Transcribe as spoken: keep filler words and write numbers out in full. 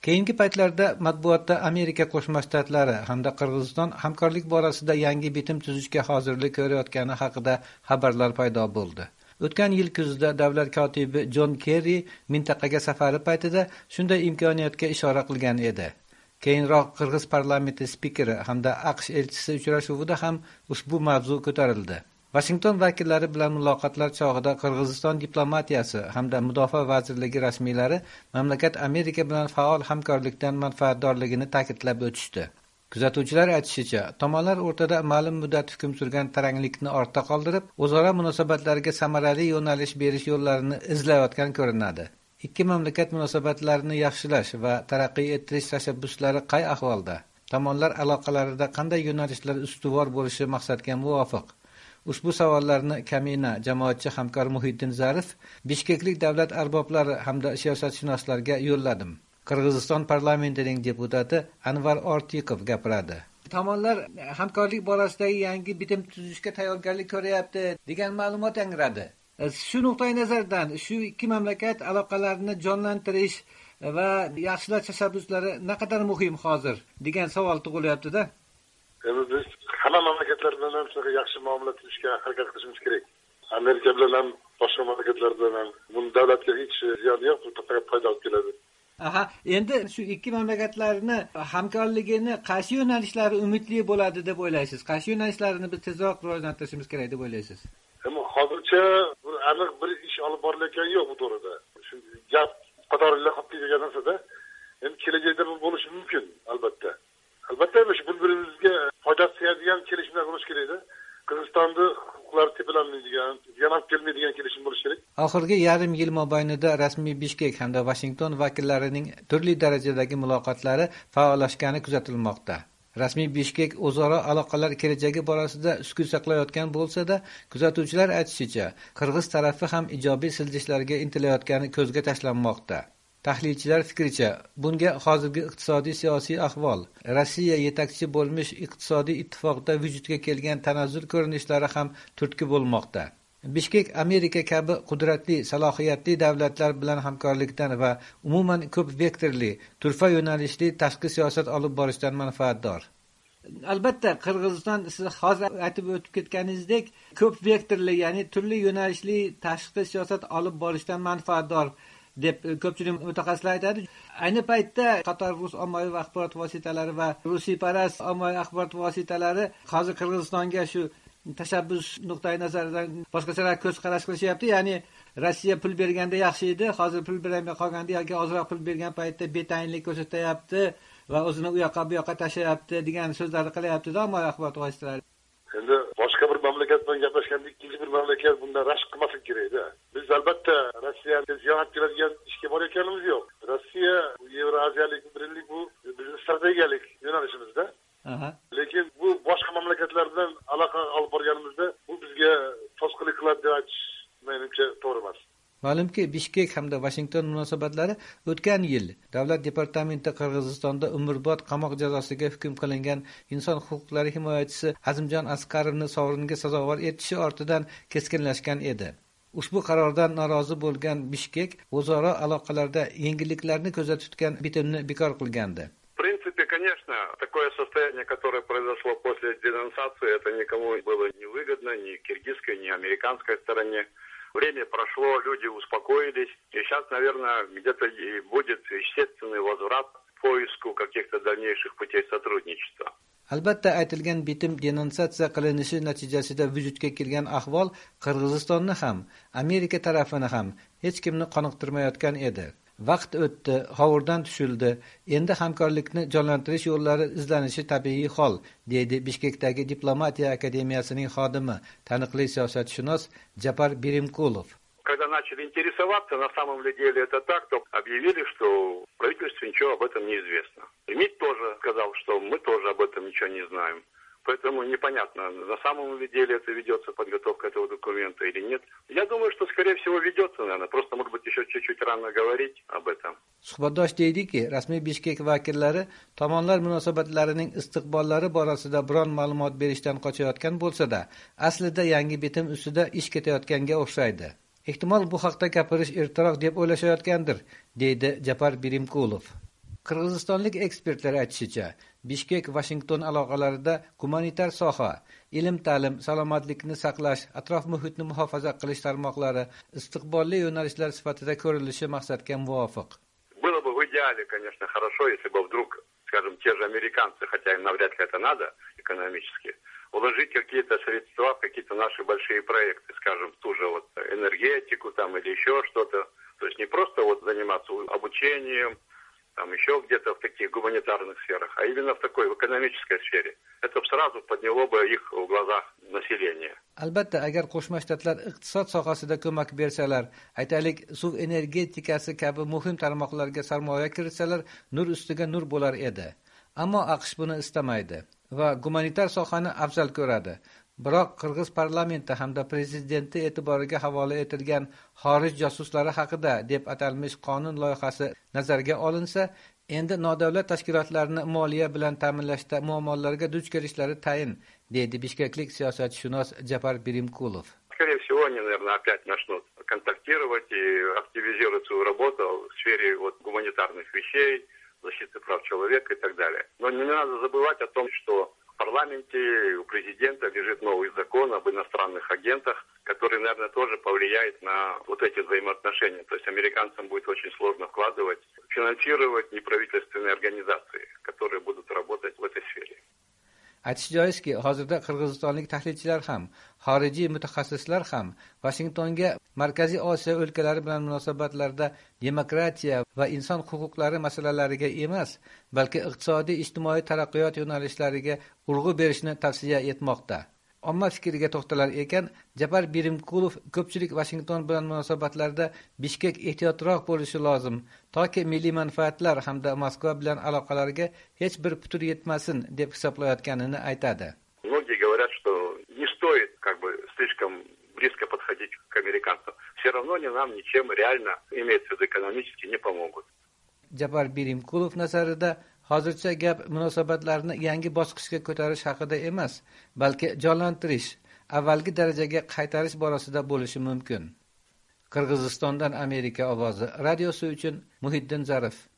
Keyingi paytlarda matbuotda Amerika Qo'shma Shtatlari hamda Qirg'iziston hamkorlik borasida yangi bitim tuzishga hozirlik ko'rayotgani haqida xabarlar paydo bo'ldi. O'tgan yil kuzida davlat kotibi Jon Kerri mintaqaga safari paytida shunday imkoniyatga ishora qilgan edi. Keyinroq Qirg'iz parlamenti spikeri hamda AQSh elchisi uchrashuvida ham ushbu mavzu ko'tarildi. Washington vakillari bilan muloqotlar chog'ida Qirg'iziston diplomatiyasi hamda mudofaa vazirligi rasmiylari mamlakat Amerika bilan faol hamkorlikdan manfaatdorligini ta'kidlab o'tishdi. Kuzatuvchilar aytishicha, tomonlar o'rtada ma'lum muddat hukm surgan taranglikni ortda qoldirib, o'zaro munosabatlarga samarali yo'nalish berish yo'llarini izlayotgan ko'rinadi. Ikki mamlakat munosabatlarini yaxshilash va taraqqiy ettirish tashabbuslari qay ahvolda? Tomonlar aloqalarida qanday yo'nalishlar ustuvor bo'lishi maqsadga muvofiq? Ushbu savollarni Kamina jamoatchi hamkor Muhiddin Zarif bishkeklik davlat arboblari hamda siyosatshunoslarga yo'lladim. Qirg'iziston parlamentining deputati Anvar Ortiqov gapiradi. Tomonlar hamkorlik borasidagi yangi bitim tuzishga tayyorgarlik ko'ryapti degan ma'lumot yangradi. Shu nuqtai nazardan shu ikki mamlakat aloqalarini jonlantirish va yaxshilash tashabbuslari naqadar muhim hozir degan savol tug'ilyapti-da. Biz hamma mamlakatlar bilan ham shunaqa yaxshi muomala qilishga harakat qilishimiz kerak. Amerika bilan ham, boshqa mamlakatlar bilan ham. Buni davlatga hech ziyoni yo'q, faqat foyda olib keladi. Aha, endi shu ikki mamlakatlarni hamkorligini qaysi yo'nalishlari umidli bo'ladi deb o'ylaysiz? Qaysi yo'nalishlarini biz tezroq rivojlantirishimiz kerak deb o'ylaysiz? Ammo hozircha bir aniq bir ish olib borilayotgani yo'q bu to'g'rida. Shu gap qatoriga qolib ketgan narsada, endi kelajakda bu bo'lishi mumkin, albatta. Albatta, shu bir-birimizga foyda tegadigan kelishimlar bo'lish kerak-da. Qirg'izistonda huquqlar tepalanmaydigan, ziyon olib kelmaydigan kelishim bo'lishi kerak. Oxirgi yarim yil mobaynida rasmiy Bishkek hamda Washington vakillarining turli darajadagi muloqotlari faollashgani kuzatilmoqda. Rasmiy Bishkek o'zaro aloqalar kelajagi borasida sukut saqlayotgan bo'lsa-da, kuzatuvchilar aytishicha, Qirg'iz tarafi ham ijobiy siljishlarga intilayotgani ko'zga tashlanmoqda. Tahlilchilar fikricha, bunga hozirgi iqtisodiy siyosiy ahvol, Rossiya yetakchi bo'lmish iqtisodiy ittifoqda vujudga kelgan tanazzul ko'rinishlari ham turtki bo'lmoqda. Bishkek Amerika kabi qudratli, salohiyatli davlatlar bilan hamkorlikdan va umuman ko'p vektorli, turfa yo'nalishli tashqi siyosat olib borishdan manfaatdor. Albatta, Qirg'iziston siz hozir aytib o'tib ketganingizdek, ko'p vektorli, ya'ni turli yo'nalishli tashqi siyosat olib borishdan manfaatdor deb ko'pchilik mutaxassislar aytadi. Ayni paytda qator rus ommaviy axborot vositalari va rusiyparast ommaviy axborot vositalari hozir Qirg'izistonga shu tashabbus nuqtai nazaridan boshqacharoq ko'z qarash qilishyapti. Ya'ni Rossiya pul berganda yaxshi edi, hozir pul bermay qolganda yoki ozroq pul bergan paytda betayinlik ko'rsatyapti va o'zini u yoqqa bu yoqqa tashlayapti degan so'zlarni qilyapti-da ommaviy axborot vositalari. Endi boshqa bir mamlakat bilan gaplashganda ikkinchi bir mamlakat bundan rashk qilmasin kerak-da. Biz albatta Rossiyaga ziyon keladigan ishga borayotganimiz yo'q. Rossiya Yevroaziyalik birlik bu bizning strategiyalik yo'nalishimizda. Aha. Lekin bu boshqa mamlakatlar bilan aloqa olib borganimizda bu bizga to'sqinlik qiladi deb aytish menimcha to'g'ri emas. Ma'lumki, Bishkek hamda Washington munosabatlari o'tgan yil Davlat departamenti Qirg'izistonda umrbod qamoq jazosiga hukm qilingan inson huquqlari himoyachisi Azimjon Askarovni sovringa sazovor etishi ortidan keskinlashgan edi. Ushbu qarordan norozi bo'lgan Bishkek o'zaro aloqalarda yengilliklarni ko'zda tutgan bitimni bekor qilgandi. В принципе, конечно, такое состояние, которое произошло после денонсации, это никому было не выгодно, ни киргизской, ни американской стороне. Время прошло, люди успокоились, и сейчас, наверное, где-то и будет естественный возврат к поиску каких-то дальнейших путей сотрудничества. Albatta, aytilgan bitim denonsatsiya qilinishi natijasida vujudga kelgan ahvol Qirg'izistonni ham, Amerika tarafini ham hech kimni qoniqtirmayotgan edi. Vaqt o'tdi, hovurdan tushildi. Endi hamkorlikni jonlantirish yo'llari izlanishi tabiiy hol, deydi Bishkekdagi diplomatiya akademiyasining xodimi, taniqli siyosatshunos Japar Birimkulov. Когда начали интересоваться, на самом деле это так, то объявили, что в правительстве ничего об этом не известно. И МИД тоже сказал, что мы тоже об этом ничего не знаем. Поэтому непонятно, на самом ли деле это ведется подготовка этого документа или нет. Я думаю, что, скорее всего, ведется, наверное. Просто, может быть, еще чуть-чуть rano говорить об этом. Suhbatdosh deydiki, rasmiy Bishkek vakillari tomonlar munosabatlarining istiqbollari borasida biron ma'lumot berishdan qochayotgan bo'lsa-da, aslida yangi bitim ustida ish ketayotganga o'xshaydi. Ehtimol bu haqda gapirish ertaroq deb o'ylashayotgandir, deydi Japar Birimkulov. Qirg'izistonlik ekspertlar aytishicha, Bishkek Washington aloqalarida gumanitar soha, ilm-ta'lim, salomatlikni saqlash, atrof muhitni muhofaza qilish tarmoqlari istiqbolli yo'nalishlar sifatida ko'rilishi maqsadga muvofiq. Было бы в идеале, конечно, хорошо, если бы вдруг, скажем, те же американцы, хотя им навряд ли это надо экономически, уложить какие-то средства в какие-то наши большие проекты, скажем, в ту же вот энергетику там или еще что-то. То есть не просто вот заниматься обучением, там еще где-то в таких гуманитарных сферах, а именно в такой в экономической сфере. Это сразу подняло бы их в глазах населения. Albatta, agar Qo'shma Shtatlar iqtisod sohasida ko'mak bersalar, aytaylik, suv energetikasi kabi muhim tarmoqlarga sarmoya kiritsalar, nur ustiga nur bo'lar edi. Ammo AQSh buni istamaydi va gumanitar sohani afzal ko'radi. Biroq Qirg'iz parlamenti hamda prezidenti e'tiboriga havola etilgan xorij josuslari haqida deb atalmish qonun loyihasi nazarga olinsa, endi nodavlat tashkilotlarni moliya bilan ta'minlashda muammolarga duch kelishlari tayin, deydi bishkeklik siyosatshunos Japar Birimkulov. Скорее всего, они, наверное, опять начнут контактировать и активизировать свою работу в сфере вот, гуманитарных вещей, защиты прав человека и так далее. Но не надо забывать о том, что в парламенте у президента лежит новый закон об иностранных агентах, который, наверное, тоже повлияет на вот эти взаимоотношения. То есть американцам будет очень сложно вкладывать, финансировать неправительственные организации, которые будут работать в этой сфере. Aytish joizki, hozirda qirg'izistonlik tahlilchilar ham, xorijiy mutaxassislar ham Vashingtonga Markaziy Osiyo o'lkalari bilan munosabatlarda demokratiya va inson huquqlari masalalariga emas, balki iqtisodiy ijtimoiy taraqqiyot yo'nalishlariga urg'u berishni tavsiya etmoqda. Omma fikriga to'xtalar ekan, Japar Birimkulov ko'pchilik Washington bilan munosabatlarda Bishkek ehtiyotroq bo'lishi lozim, toki milliy manfaatlar hamda Moskva bilan aloqalarga hech bir putur yetmasin deb hisoblayotganini aytadi. Многие говорят, что не стоит как бы слишком близко подходить к американцам. Все равно они нам ничем реально, имеется в виду экономически, не помогут. Japar Birimkulov nazarida hozircha gap munosabatlarni yangi bosqichga ko'tarish haqida emas, balki jonlantirish, avvalgi darajaga qaytarish borasida bo'lishi mumkin. Qirg'izistondan Amerika ovozi radiosi uchun Muhiddin Zarif.